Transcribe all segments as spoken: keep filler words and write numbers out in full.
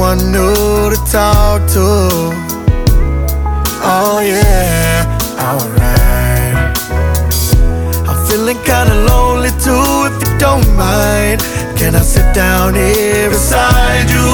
someone new to talk to. Oh yeah, alright. I'm feeling kinda lonely too, if you don't mind. Can I sit down here beside you?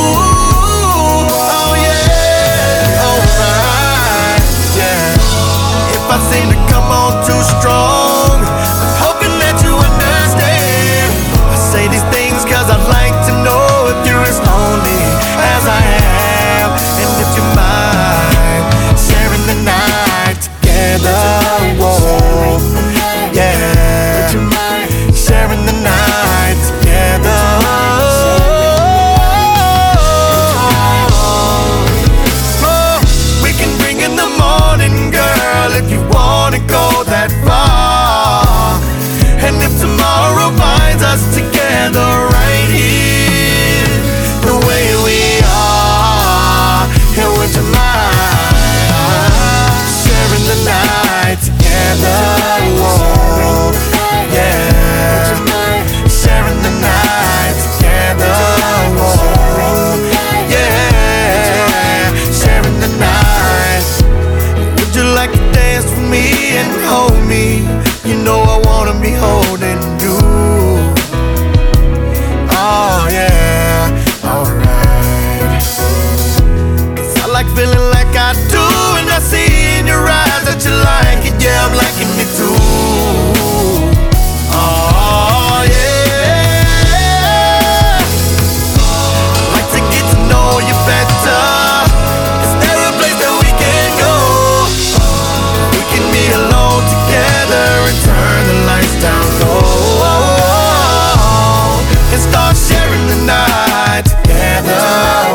Oh yeah, alright, yeah. If I seem to come on too strong, I'm hoping that you understand. I say these things cause I'd like to know if you're as lonely as I am, and if you mind sharing the night together. Whoa, yeah, sharing the night together. Oh, we can bring in the morning, girl, if you wanna go that far. And if tomorrow finds us together right here, the way we are, and would you mind sharing the night together? Whoa, yeah, sharing the night together. Whoa, yeah, sharing the night. Would you like to dance with me and hold me? You know I wanna be holding you. Oh yeah, alright. Cause I like feeling like I do, and I see in your eyes that you like it. Yeah, I'm liking it too. Oh yeah, I'd like to get to know you better. Is there a place that we can go? We can be alone together and turn the lights down low and start sharing the night together.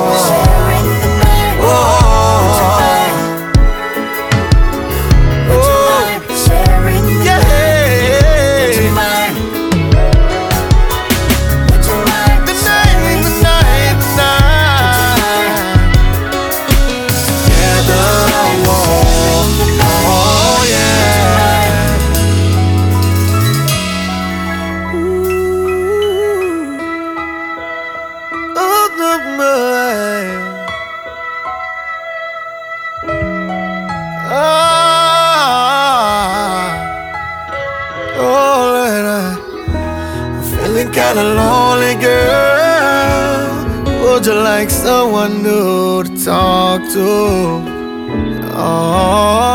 Feeling kinda lonely, girl. Would you like someone new to talk to? Oh.